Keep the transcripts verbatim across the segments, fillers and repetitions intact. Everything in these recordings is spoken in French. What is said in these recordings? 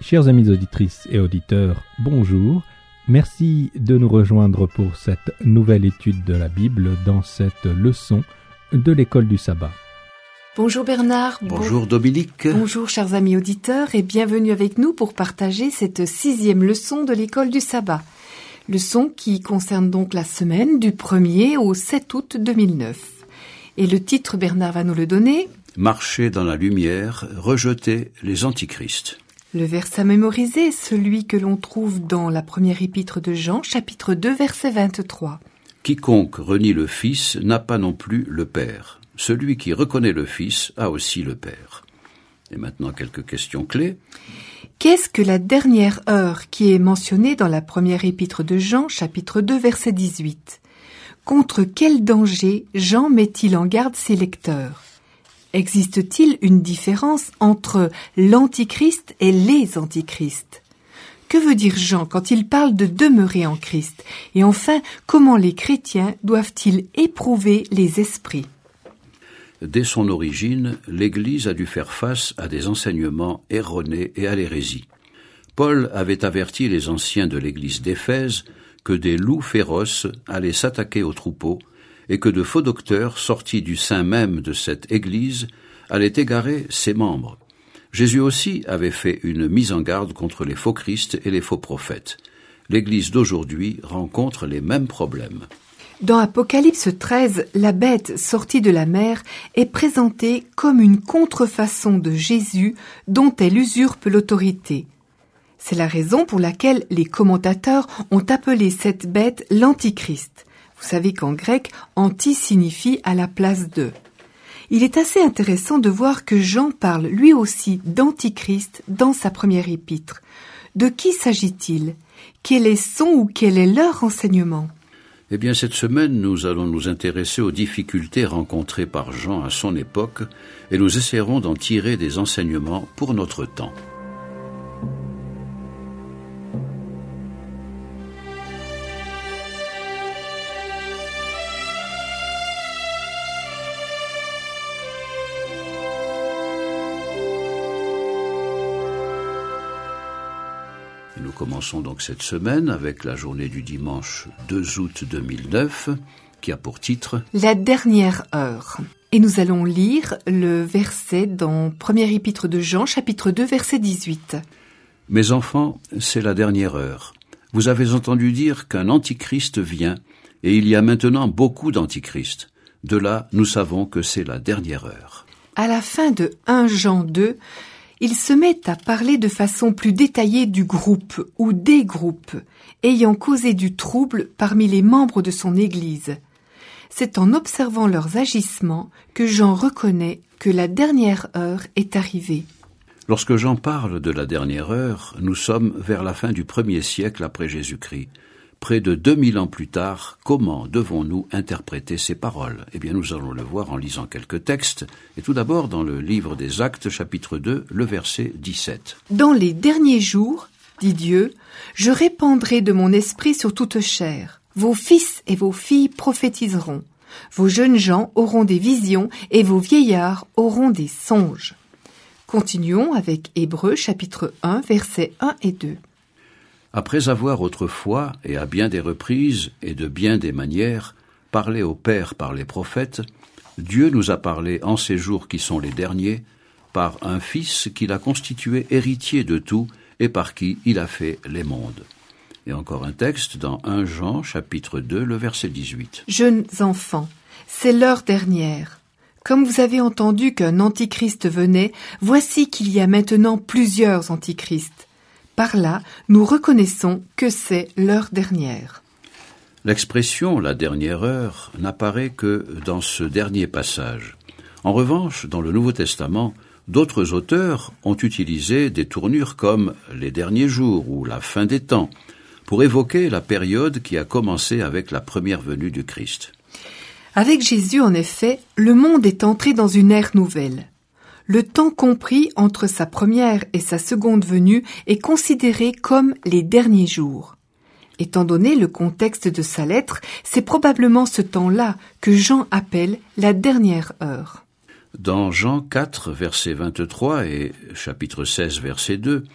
Chers amis auditrices et auditeurs, bonjour. Merci de nous rejoindre pour cette nouvelle étude de la Bible dans cette leçon de l'école du sabbat. Bonjour Bernard. Bonjour bon... Dominique. Bonjour chers amis auditeurs et bienvenue avec nous pour partager cette sixième leçon de l'école du sabbat. Leçon qui concerne donc la semaine du premier au sept août deux mille neuf. Et le titre, Bernard va nous le donner. Marcher dans la lumière, rejeter les antichrists. Le verset à mémoriser est celui que l'on trouve dans la première épître de Jean, chapitre deux, verset vingt-trois. Quiconque renie le Fils n'a pas non plus le Père. Celui qui reconnaît le Fils a aussi le Père. Et maintenant quelques questions clés. Qu'est-ce que la dernière heure qui est mentionnée dans la première épître de Jean, chapitre deux, verset dix-huit? Contre quel danger Jean met-il en garde ses lecteurs? Existe-t-il une différence entre l'antichrist et les antichrists? Que veut dire Jean quand il parle de demeurer en Christ? Et enfin, comment les chrétiens doivent-ils éprouver les esprits? Dès son origine, l'Église a dû faire face à des enseignements erronés et à l'hérésie. Paul avait averti les anciens de l'Église d'Éphèse que des loups féroces allaient s'attaquer aux troupeaux et que de faux docteurs sortis du sein même de cette Église allaient égarer ses membres. Jésus aussi avait fait une mise en garde contre les faux Christ et les faux prophètes. L'Église d'aujourd'hui rencontre les mêmes problèmes. Dans Apocalypse treize, la bête sortie de la mer est présentée comme une contrefaçon de Jésus dont elle usurpe l'autorité. C'est la raison pour laquelle les commentateurs ont appelé cette bête l'Antichrist. Vous savez qu'en grec, anti signifie à la place de. Il est assez intéressant de voir que Jean parle lui aussi d'Antichrist dans sa première épître. De qui s'agit-il? Quel est son ou quel est leur enseignement? Eh bien, cette semaine, nous allons nous intéresser aux difficultés rencontrées par Jean à son époque et nous essaierons d'en tirer des enseignements pour notre temps. Nous commençons donc cette semaine avec la journée du dimanche deux août deux mille neuf, qui a pour titre « La dernière heure ». Et nous allons lire le verset dans première épître de Jean, chapitre deux, verset dix-huit. « Mes enfants, c'est la dernière heure. Vous avez entendu dire qu'un antichrist vient, et il y a maintenant beaucoup d'antichrists. De là, nous savons que c'est la dernière heure. » À la fin de premier Jean deux, il se met à parler de façon plus détaillée du groupe ou des groupes ayant causé du trouble parmi les membres de son Église. C'est en observant leurs agissements que Jean reconnaît que la dernière heure est arrivée. Lorsque Jean parle de la dernière heure, nous sommes vers la fin du premier siècle après Jésus-Christ. Près de deux mille ans plus tard, comment devons-nous interpréter ces paroles? Eh bien, nous allons le voir en lisant quelques textes, et tout d'abord dans le livre des Actes, chapitre deux, le verset dix-sept. « Dans les derniers jours, dit Dieu, je répandrai de mon esprit sur toute chair. Vos fils et vos filles prophétiseront. Vos jeunes gens auront des visions, et vos vieillards auront des songes. » Continuons avec Hébreux, chapitre un, versets un et deux. Après avoir autrefois, et à bien des reprises et de bien des manières, parlé au Père par les prophètes, Dieu nous a parlé en ces jours qui sont les derniers, par un Fils qu'il a constitué héritier de tout et par qui il a fait les mondes. Et encore un texte dans premier Jean, chapitre deux, le verset dix-huit. « Jeunes enfants, c'est l'heure dernière. Comme vous avez entendu qu'un antichrist venait, voici qu'il y a maintenant plusieurs antichrists. Par là, nous reconnaissons que c'est l'heure dernière. » L'expression « la dernière heure » n'apparaît que dans ce dernier passage. En revanche, dans le Nouveau Testament, d'autres auteurs ont utilisé des tournures comme « les derniers jours » ou « la fin des temps » pour évoquer la période qui a commencé avec la première venue du Christ. Avec Jésus, en effet, le monde est entré dans une ère nouvelle. Le temps compris entre sa première et sa seconde venue est considéré comme les derniers jours. Étant donné le contexte de sa lettre, c'est probablement ce temps-là que Jean appelle la dernière heure. Dans Jean quatre, verset vingt-trois et chapitre seize, verset deux,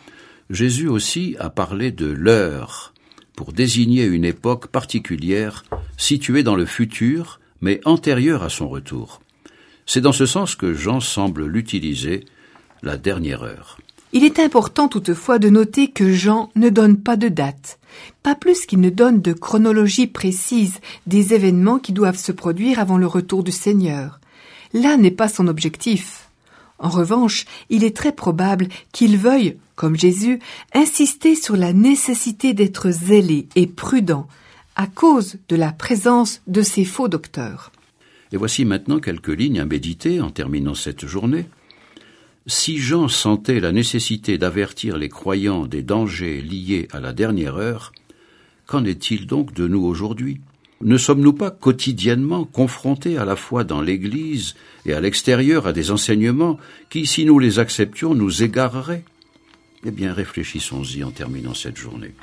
Jésus aussi a parlé de l'heure, pour désigner une époque particulière située dans le futur, mais antérieure à son retour. C'est dans ce sens que Jean semble l'utiliser, la dernière heure. Il est important toutefois de noter que Jean ne donne pas de date, pas plus qu'il ne donne de chronologie précise des événements qui doivent se produire avant le retour du Seigneur. Là n'est pas son objectif. En revanche, il est très probable qu'il veuille, comme Jésus, insister sur la nécessité d'être zélé et prudent à cause de la présence de ces faux docteurs. Et voici maintenant quelques lignes à méditer en terminant cette journée. Si Jean sentait la nécessité d'avertir les croyants des dangers liés à la dernière heure, qu'en est-il donc de nous aujourd'hui ? Ne sommes-nous pas quotidiennement confrontés à la fois dans l'Église et à l'extérieur à des enseignements qui, si nous les acceptions, nous égareraient ? Eh bien, réfléchissons-y en terminant cette journée.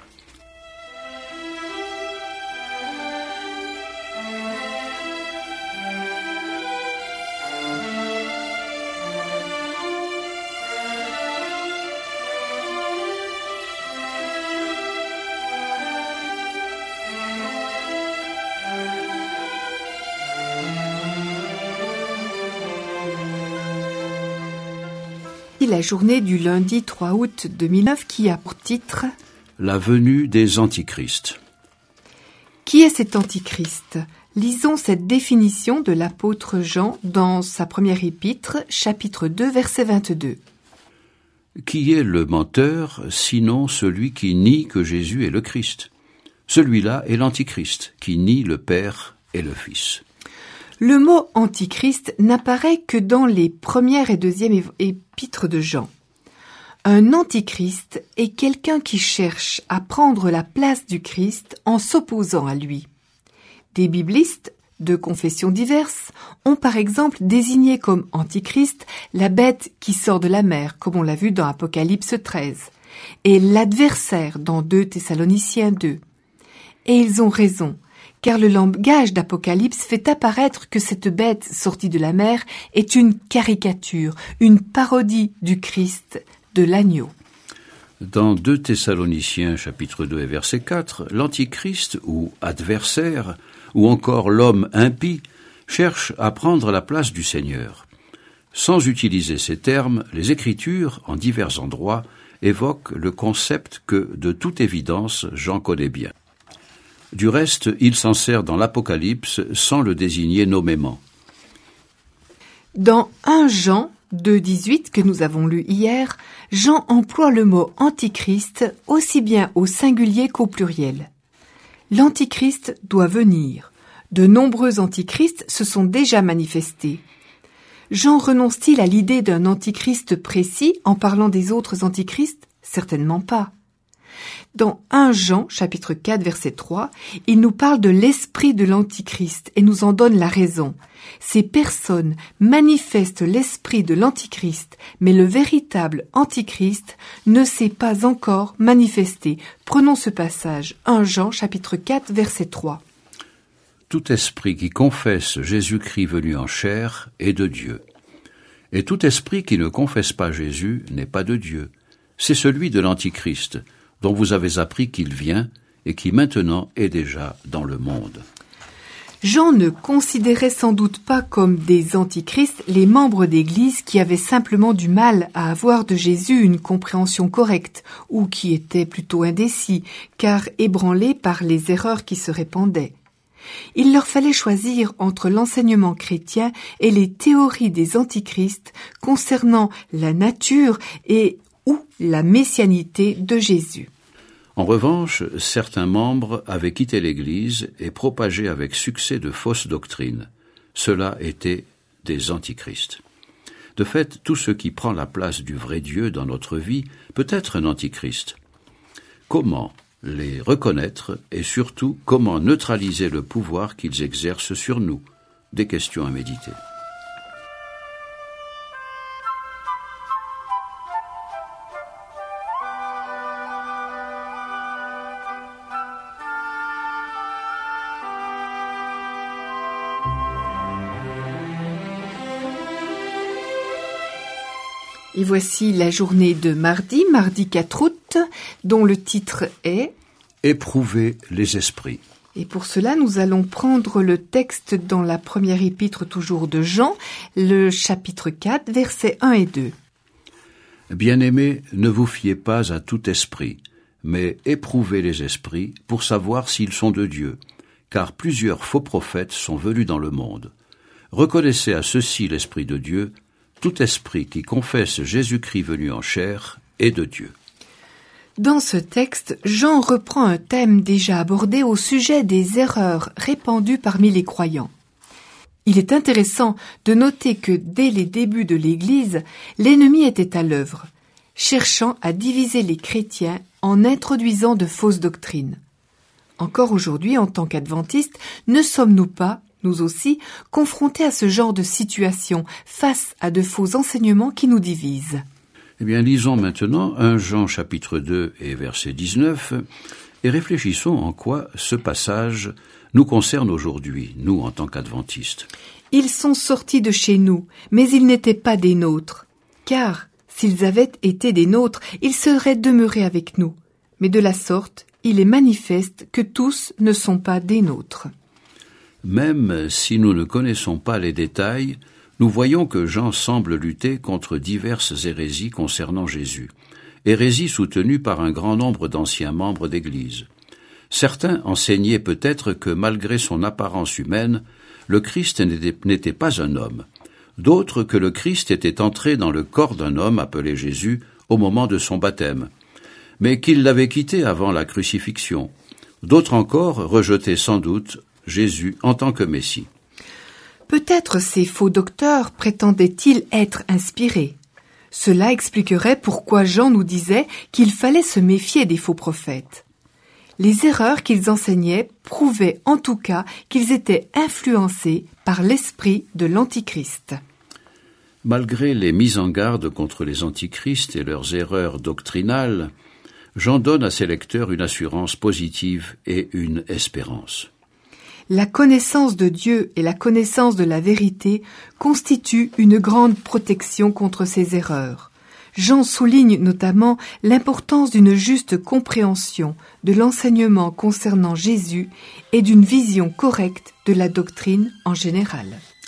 La journée du lundi trois août deux mille neuf qui a pour titre « La venue des antichrists ». Qui est cet antichrist ? Lisons cette définition de l'apôtre Jean dans sa première épître, chapitre deux, verset vingt-deux. « Qui est le menteur, sinon celui qui nie que Jésus est le Christ ? Celui-là est l'antichrist, qui nie le Père et le Fils. » Le mot antichrist n'apparaît que dans les premières et deuxième épîtres de Jean. Un antichrist est quelqu'un qui cherche à prendre la place du Christ en s'opposant à lui. Des biblistes de confessions diverses ont par exemple désigné comme antichrist la bête qui sort de la mer, comme on l'a vu dans Apocalypse treize, et l'adversaire dans deux Thessaloniciens deux. Et ils ont raison. Car le langage d'Apocalypse fait apparaître que cette bête sortie de la mer est une caricature, une parodie du Christ, de l'agneau. Dans deux Thessaloniciens chapitre deux et verset quatre, l'antichrist ou adversaire, ou encore l'homme impie, cherche à prendre la place du Seigneur. Sans utiliser ces termes, les Écritures, en divers endroits, évoquent le concept que, de toute évidence, Jean connaît bien. Du reste, il s'en sert dans l'Apocalypse sans le désigner nommément. Dans premier Jean deux dix-huit que nous avons lu hier, Jean emploie le mot antichrist aussi bien au singulier qu'au pluriel. L'antichrist doit venir. De nombreux antichrists se sont déjà manifestés. Jean renonce-t-il à l'idée d'un antichrist précis en parlant des autres antichrists ? Certainement pas. Dans premier Jean, chapitre quatre, verset trois, il nous parle de l'esprit de l'antichrist et nous en donne la raison. Ces personnes manifestent l'esprit de l'antichrist, mais le véritable antichrist ne s'est pas encore manifesté. Prenons ce passage, premier Jean, chapitre quatre, verset trois. Tout esprit qui confesse Jésus-Christ venu en chair est de Dieu. Et tout esprit qui ne confesse pas Jésus n'est pas de Dieu. C'est celui de l'antichrist, dont vous avez appris qu'il vient et qui maintenant est déjà dans le monde. Jean ne considérait sans doute pas comme des antichrists les membres d'Église qui avaient simplement du mal à avoir de Jésus une compréhension correcte ou qui étaient plutôt indécis, car ébranlés par les erreurs qui se répandaient. Il leur fallait choisir entre l'enseignement chrétien et les théories des antichrists concernant la nature et ou la messianité de Jésus. En revanche, certains membres avaient quitté l'Église et propagé avec succès de fausses doctrines. Cela étaient des antichrists. De fait, tout ce qui prend la place du vrai Dieu dans notre vie peut être un antichrist. Comment les reconnaître et surtout comment neutraliser le pouvoir qu'ils exercent sur nous? Des questions à méditer. Et voici la journée de mardi, mardi quatre août, dont le titre est « Éprouver les esprits ». Et pour cela, nous allons prendre le texte dans la première épître toujours de Jean, le chapitre quatre, versets un et deux. « Bien-aimés, ne vous fiez pas à tout esprit, mais éprouvez les esprits pour savoir s'ils sont de Dieu, car plusieurs faux prophètes sont venus dans le monde. Reconnaissez à ceux-ci l'Esprit de Dieu. Tout esprit qui confesse Jésus-Christ venu en chair est de Dieu. » Dans ce texte, Jean reprend un thème déjà abordé au sujet des erreurs répandues parmi les croyants. Il est intéressant de noter que dès les débuts de l'Église, l'ennemi était à l'œuvre, cherchant à diviser les chrétiens en introduisant de fausses doctrines. Encore aujourd'hui, en tant qu'adventistes, ne sommes-nous pas, nous aussi, confrontés à ce genre de situation face à de faux enseignements qui nous divisent? Eh bien, lisons maintenant premier Jean chapitre deux et verset dix-neuf et réfléchissons en quoi ce passage nous concerne aujourd'hui, nous en tant qu'adventistes. « Ils sont sortis de chez nous, mais ils n'étaient pas des nôtres. Car, s'ils avaient été des nôtres, ils seraient demeurés avec nous. Mais de la sorte, il est manifeste que tous ne sont pas des nôtres. » Même si nous ne connaissons pas les détails, nous voyons que Jean semble lutter contre diverses hérésies concernant Jésus, hérésies soutenues par un grand nombre d'anciens membres d'Église. Certains enseignaient peut-être que malgré son apparence humaine, le Christ n'était pas un homme. D'autres que le Christ était entré dans le corps d'un homme appelé Jésus au moment de son baptême, mais qu'il l'avait quitté avant la crucifixion. D'autres encore rejetaient sans doute Jésus en tant que Messie. Peut-être ces faux docteurs prétendaient-ils être inspirés. Cela expliquerait pourquoi Jean nous disait qu'il fallait se méfier des faux prophètes. Les erreurs qu'ils enseignaient prouvaient en tout cas qu'ils étaient influencés par l'esprit de l'Antichrist. Malgré les mises en garde contre les antichrists et leurs erreurs doctrinales, Jean donne à ses lecteurs une assurance positive et une espérance. La connaissance de Dieu et la connaissance de la vérité constituent une grande protection contre ces erreurs. Jean souligne notamment l'importance d'une juste compréhension de l'enseignement concernant Jésus et d'une vision correcte de la doctrine en général.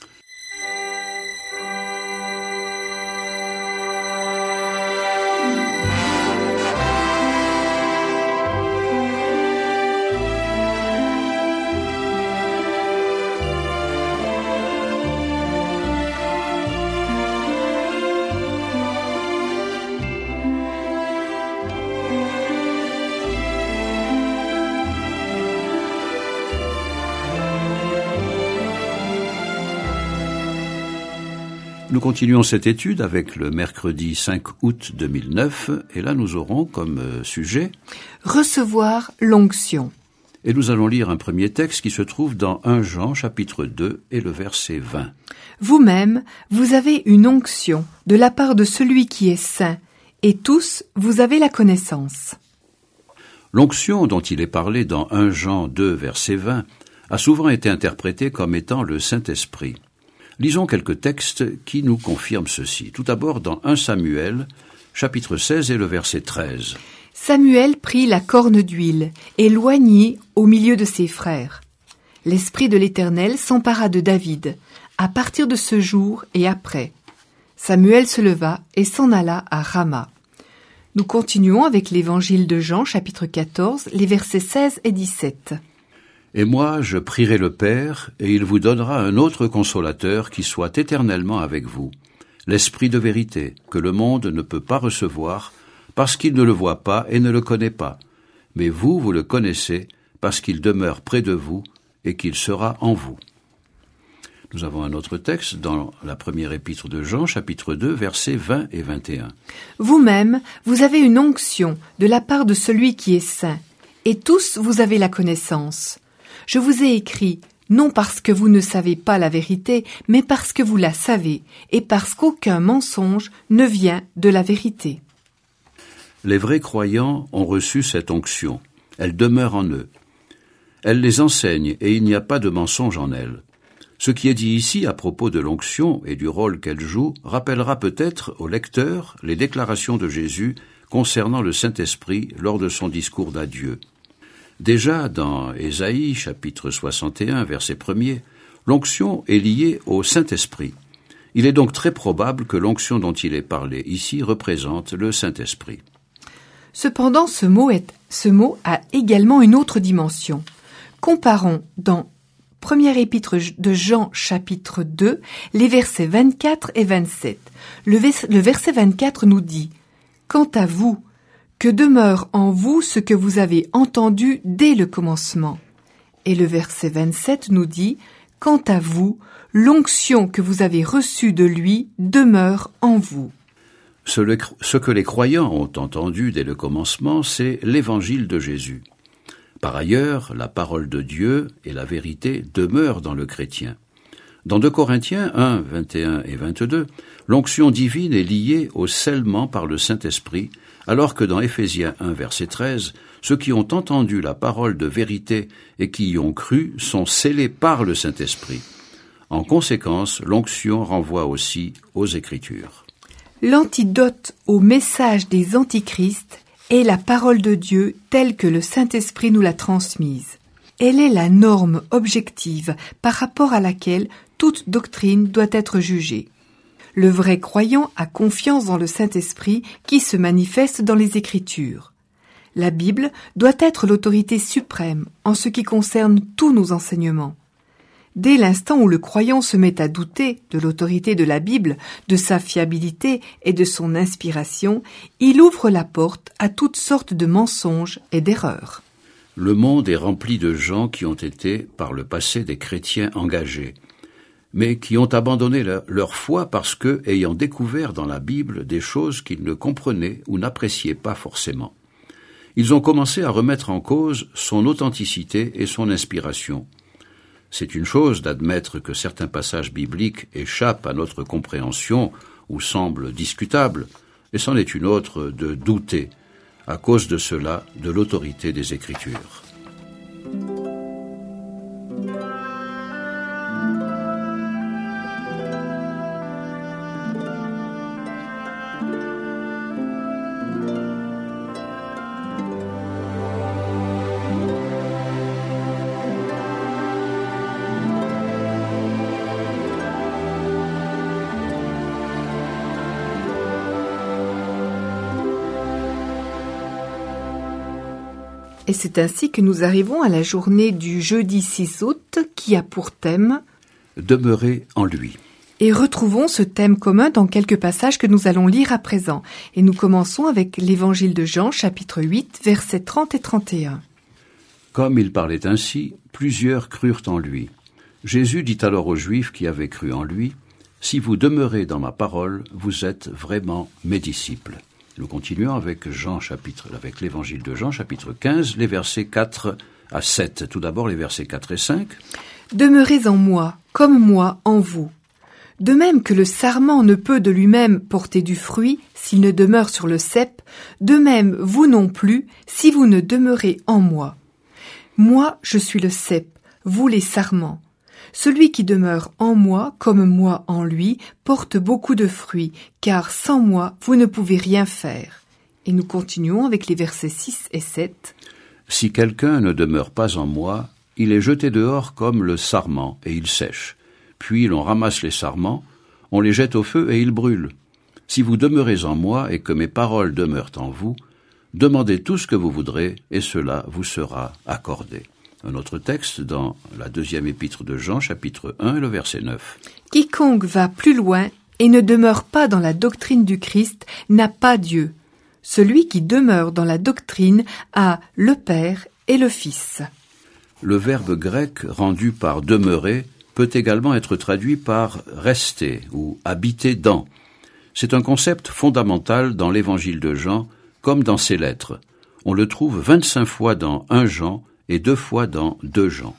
Nous continuons cette étude avec le mercredi cinq août deux mille neuf, et là nous aurons comme sujet « Recevoir l'onction ». Et nous allons lire un premier texte qui se trouve dans premier Jean chapitre deux et le verset vingt. « Vous-même, vous avez une onction de la part de celui qui est saint, et tous vous avez la connaissance. » L'onction dont il est parlé dans premier Jean deux verset vingt a souvent été interprétée comme étant le Saint-Esprit. Lisons quelques textes qui nous confirment ceci. Tout d'abord dans premier Samuel, chapitre seize et le verset treize. « Samuel prit la corne d'huile et l'oignit au milieu de ses frères. L'Esprit de l'Éternel s'empara de David, à partir de ce jour et après. Samuel se leva et s'en alla à Rama. » Nous continuons avec l'Évangile de Jean, chapitre quatorze, les versets seize et dix-sept. Et moi, je prierai le Père, et il vous donnera un autre consolateur qui soit éternellement avec vous, l'Esprit de vérité, que le monde ne peut pas recevoir, parce qu'il ne le voit pas et ne le connaît pas. Mais vous, vous le connaissez, parce qu'il demeure près de vous et qu'il sera en vous. Nous avons un autre texte dans la première épître de Jean, chapitre deux, versets vingt et vingt et un. « Vous-même, vous avez une onction de la part de celui qui est saint, et tous vous avez la connaissance. Je vous ai écrit, non parce que vous ne savez pas la vérité, mais parce que vous la savez, et parce qu'aucun mensonge ne vient de la vérité. » Les vrais croyants ont reçu cette onction. Elle demeure en eux. Elle les enseigne, et il n'y a pas de mensonge en elle. Ce qui est dit ici à propos de l'onction et du rôle qu'elle joue rappellera peut-être au lecteur les déclarations de Jésus concernant le Saint-Esprit lors de son discours d'adieu. Déjà dans Ésaïe, chapitre soixante et un, verset premier, l'onction est liée au Saint-Esprit. Il est donc très probable que l'onction dont il est parlé ici représente le Saint-Esprit. Cependant, ce mot, est, ce mot a également une autre dimension. Comparons dans Première épître de Jean, chapitre deux, les versets vingt-quatre et vingt-sept. Le, vers, le verset vingt-quatre nous dit « Quant à vous, que demeure en vous ce que vous avez entendu dès le commencement. » Et le verset vingt-sept nous dit « Quant à vous, l'onction que vous avez reçue de lui demeure en vous. » Ce, le, ce que les croyants ont entendu dès le commencement, c'est l'évangile de Jésus. Par ailleurs, la parole de Dieu et la vérité demeurent dans le chrétien. Dans deux Corinthiens un, vingt et un et vingt-deux, l'onction divine est liée au scellement par le Saint-Esprit, alors que dans Éphésiens un, verset treize, ceux qui ont entendu la parole de vérité et qui y ont cru sont scellés par le Saint-Esprit. En conséquence, l'onction renvoie aussi aux Écritures. L'antidote au message des antichrists est la parole de Dieu telle que le Saint-Esprit nous l'a transmise. Elle est la norme objective par rapport à laquelle toute doctrine doit être jugée. Le vrai croyant a confiance dans le Saint-Esprit qui se manifeste dans les Écritures. La Bible doit être l'autorité suprême en ce qui concerne tous nos enseignements. Dès l'instant où le croyant se met à douter de l'autorité de la Bible, de sa fiabilité et de son inspiration, il ouvre la porte à toutes sortes de mensonges et d'erreurs. Le monde est rempli de gens qui ont été, par le passé, des chrétiens engagés, mais qui ont abandonné leur, leur foi parce que, ayant découvert dans la Bible des choses qu'ils ne comprenaient ou n'appréciaient pas forcément, ils ont commencé à remettre en cause son authenticité et son inspiration. C'est une chose d'admettre que certains passages bibliques échappent à notre compréhension ou semblent discutables, et c'en est une autre de douter, à cause de cela, de l'autorité des Écritures. Et c'est ainsi que nous arrivons à la journée du jeudi six août qui a pour thème « Demeurer en lui ». Et retrouvons ce thème commun dans quelques passages que nous allons lire à présent. Et nous commençons avec l'Évangile de Jean, chapitre huit, versets trente et trente et un. Comme il parlait ainsi, plusieurs crurent en lui. Jésus dit alors aux Juifs qui avaient cru en lui, « Si vous demeurez dans ma parole, vous êtes vraiment mes disciples. » Nous continuons avec Jean chapitre, avec l'Évangile de Jean, chapitre quinze, les versets quatre à sept. Tout d'abord, les versets quatre et cinq. « Demeurez en moi, comme moi en vous. De même que le sarment ne peut de lui-même porter du fruit s'il ne demeure sur le cep, de même vous non plus, si vous ne demeurez en moi. Moi, je suis le cep, vous les sarments. Celui qui demeure en moi, comme moi en lui, porte beaucoup de fruits, car sans moi, vous ne pouvez rien faire. » Et nous continuons avec les versets six et sept. « Si quelqu'un ne demeure pas en moi, il est jeté dehors comme le sarment, et il sèche. Puis l'on ramasse les sarments, on les jette au feu et ils brûlent. Si vous demeurez en moi et que mes paroles demeurent en vous, demandez tout ce que vous voudrez, et cela vous sera accordé. » Un autre texte dans la deuxième épître de Jean, chapitre un, le verset neuf. « Quiconque va plus loin et ne demeure pas dans la doctrine du Christ n'a pas Dieu. Celui qui demeure dans la doctrine a le Père et le Fils. » Le verbe grec rendu par « demeurer » peut également être traduit par « rester » ou « habiter dans ». C'est un concept fondamental dans l'Évangile de Jean, comme dans ses lettres. On le trouve vingt-cinq fois dans un Jean et deux fois dans deux Jean.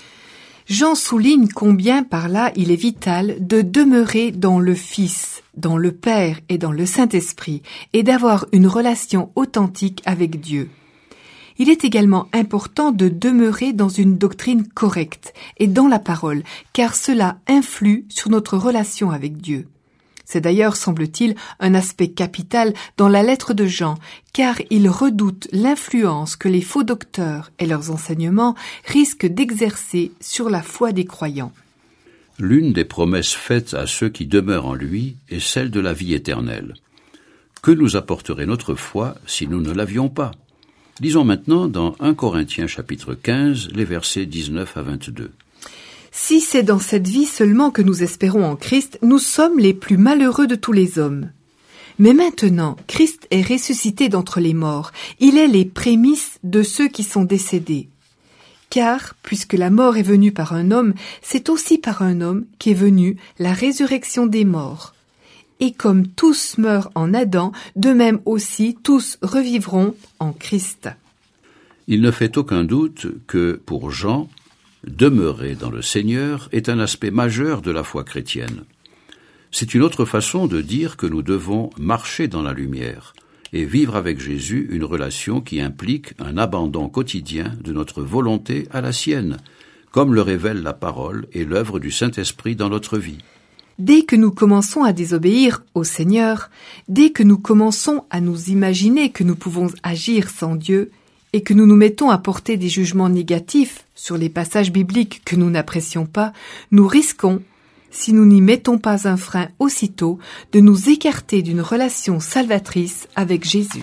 Jean souligne combien par là il est vital de demeurer dans le Fils, dans le Père et dans le Saint-Esprit, et d'avoir une relation authentique avec Dieu. Il est également important de demeurer dans une doctrine correcte et dans la parole, car cela influe sur notre relation avec Dieu. C'est d'ailleurs, semble-t-il, un aspect capital dans la lettre de Jean, car il redoute l'influence que les faux docteurs et leurs enseignements risquent d'exercer sur la foi des croyants. L'une des promesses faites à ceux qui demeurent en lui est celle de la vie éternelle. Que nous apporterait notre foi si nous ne l'avions pas? Lisons maintenant dans premier Corinthiens chapitre quinze, les versets dix-neuf à vingt-deux. Si c'est dans cette vie seulement que nous espérons en Christ, nous sommes les plus malheureux de tous les hommes. Mais maintenant, Christ est ressuscité d'entre les morts. Il est les prémices de ceux qui sont décédés. Car, puisque la mort est venue par un homme, c'est aussi par un homme qu'est venue la résurrection des morts. Et comme tous meurent en Adam, de même aussi tous revivront en Christ. Il ne fait aucun doute que, pour Jean, demeurer dans le Seigneur est un aspect majeur de la foi chrétienne. C'est une autre façon de dire que nous devons marcher dans la lumière et vivre avec Jésus une relation qui implique un abandon quotidien de notre volonté à la sienne, comme le révèle la parole et l'œuvre du Saint-Esprit dans notre vie. Dès que nous commençons à désobéir au Seigneur, dès que nous commençons à nous imaginer que nous pouvons agir sans Dieu, et que nous nous mettons à porter des jugements négatifs sur les passages bibliques que nous n'apprécions pas, nous risquons, si nous n'y mettons pas un frein aussitôt, de nous écarter d'une relation salvatrice avec Jésus.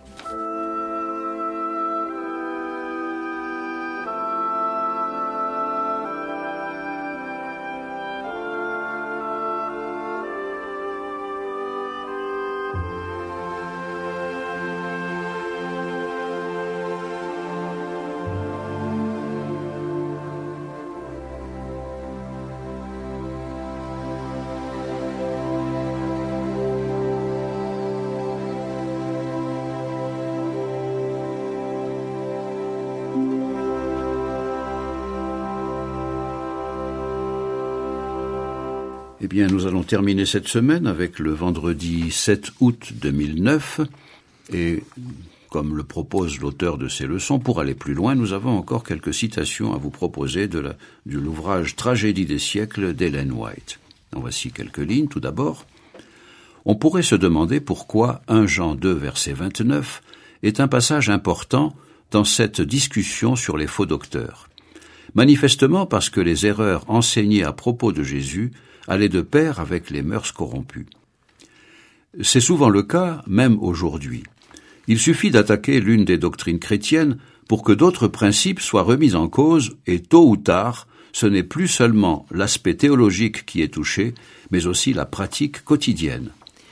Eh bien, nous allons terminer cette semaine avec le vendredi sept août deux mille neuf et, comme le propose l'auteur de ces leçons, pour aller plus loin, nous avons encore quelques citations à vous proposer de, la, de l'ouvrage Tragédie des siècles d'Ellen White. En voici quelques lignes. Tout d'abord, on pourrait se demander pourquoi premier Jean deux, verset vingt-neuf, est un passage important dans cette discussion sur les faux docteurs. Manifestement parce que les erreurs enseignées à propos de Jésus allaient de pair avec les mœurs corrompues. C'est souvent le cas, même aujourd'hui. Il suffit d'attaquer l'une des doctrines chrétiennes pour que d'autres principes soient remis en cause, et tôt ou tard, ce n'est plus seulement l'aspect théologique qui est touché, mais aussi la pratique quotidienne.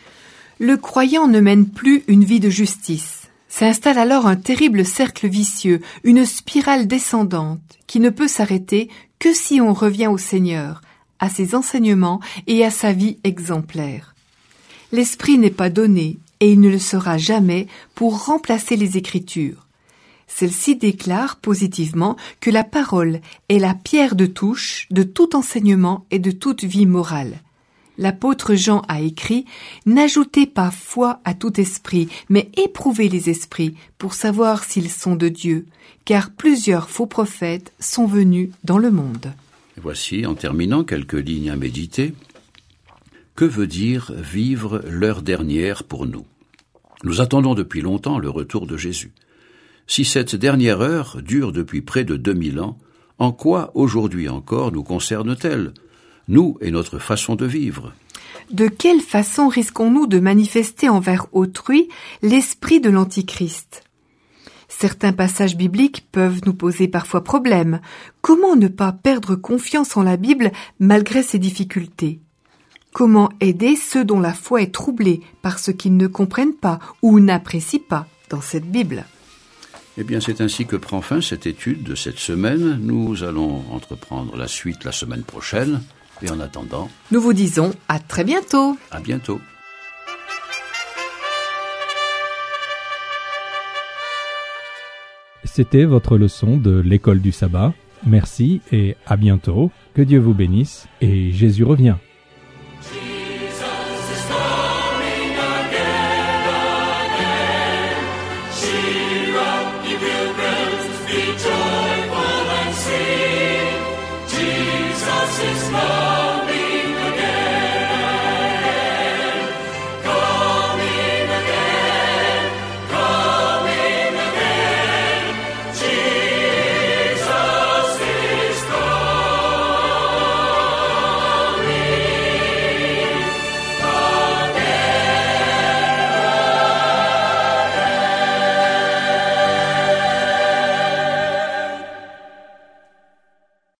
Le croyant ne mène plus une vie de justice. S'installe alors un terrible cercle vicieux, une spirale descendante, qui ne peut s'arrêter que si on revient au Seigneur, à ses enseignements et à sa vie exemplaire. L'Esprit n'est pas donné, et il ne le sera jamais, pour remplacer les Écritures. Celle-ci déclare positivement que la parole est la pierre de touche de tout enseignement et de toute vie morale. L'apôtre Jean a écrit « N'ajoutez pas foi à tout esprit, mais éprouvez les esprits pour savoir s'ils sont de Dieu, car plusieurs faux prophètes sont venus dans le monde. » Voici, en terminant, quelques lignes à méditer. Que veut dire vivre l'heure dernière pour nous? Nous attendons depuis longtemps le retour de Jésus. Si cette dernière heure dure depuis près de deux mille ans, en quoi aujourd'hui encore nous concerne-t-elle, nous et notre façon de vivre? De quelle façon risquons-nous de manifester envers autrui l'esprit de l'Antichrist? Certains passages bibliques peuvent nous poser parfois problème. Comment ne pas perdre confiance en la Bible malgré ses difficultés? Comment aider ceux dont la foi est troublée par ce qu'ils ne comprennent pas ou n'apprécient pas dans cette Bible? Eh bien, c'est ainsi que prend fin cette étude de cette semaine. Nous allons entreprendre la suite la semaine prochaine. Et en attendant, nous vous disons à très bientôt. À bientôt. C'était votre leçon de l'école du sabbat. Merci et à bientôt. Que Dieu vous bénisse et Jésus revient. Cheer up, you will is love.